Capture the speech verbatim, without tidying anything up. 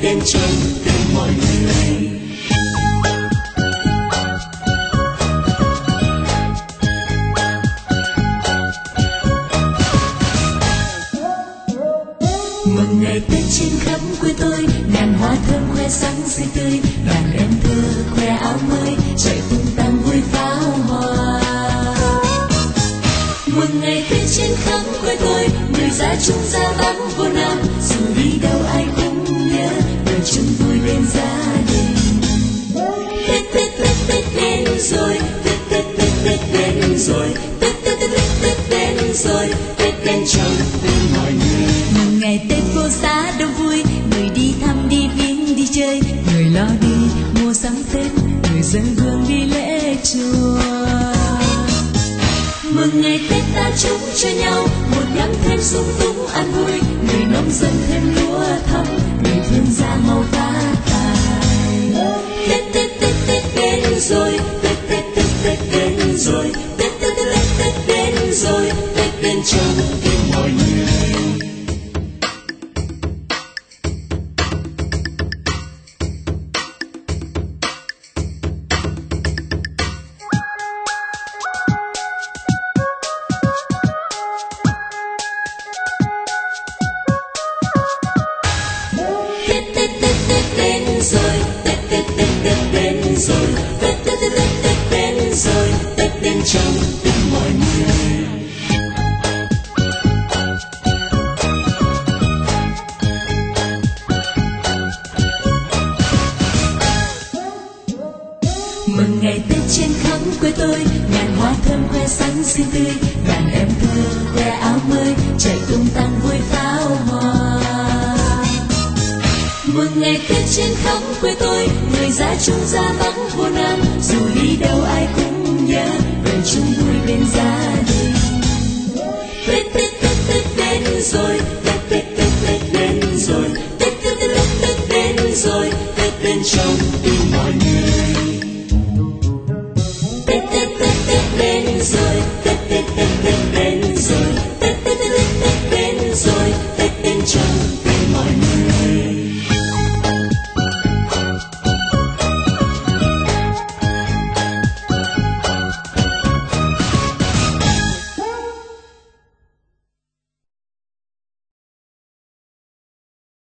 đến trong tim mọi người. Mừng ngày Tết trên khắp quê tôi, ngàn hoa thơm khoe sáng xinh tươi, ngàn em thơ khoe áo mới, chạy tung tăng vui pháo hoa. Mừng ngày Tết trên khắp quê tôi, người ra chung ra vắng vô nam, dù đi đâu ai cũng nhớ về chung vui bên gia đình. Tết Tết Tết Tết đến rồi, Tết Tết Tết Tết đến rồi, Tết Tết Tết Tết Tết đến rồi, Tết đến trong tim mọi người. Mừng ngày Tết vô giá đông vui, người đi thăm đi viếng đi chơi, người lo đi mua sắm Tết, người dân hương đi lễ chùa. Mừng ngày Tết ta chúc cho nhau một năm thêm sung túc an vui, người nông dân thêm lúa thóc, người thương gia màu phát tài. Tết Tết Tết Tết đến rồi, Tết Tết Tết Tết đến rồi, Tết Tết Tết Tết Tết đến rồi, Tết đến trong tim mọi người. Rồi Tết Tết Tết Tết đến rồi, Tết Tết Tết Tết Tết đến rồi, Tết đến trong tim mọi người. Mừng ngày Tết trên khắp quê tôi, ngàn hoa thơm khoe sáng xinh tươi, ngàn em thơ khoe áo mới, chạy tung tăng vui pháo hoa. Mừng ngày Tết trên khắp quê tôi, người ra chung ra vắng vô nam, dù đi đâu ai cũng nhớ về chung vui bên gia đình. Tết Tết Tết Tết đến rồi, Tết Tết Tết Tết đến rồi, Tết Tết Tết Tết Tết đến rồi, Tết đến trong tim mọi người. Tết Tết Tết Tết đến rồi, Tết Tết Tết Tết đến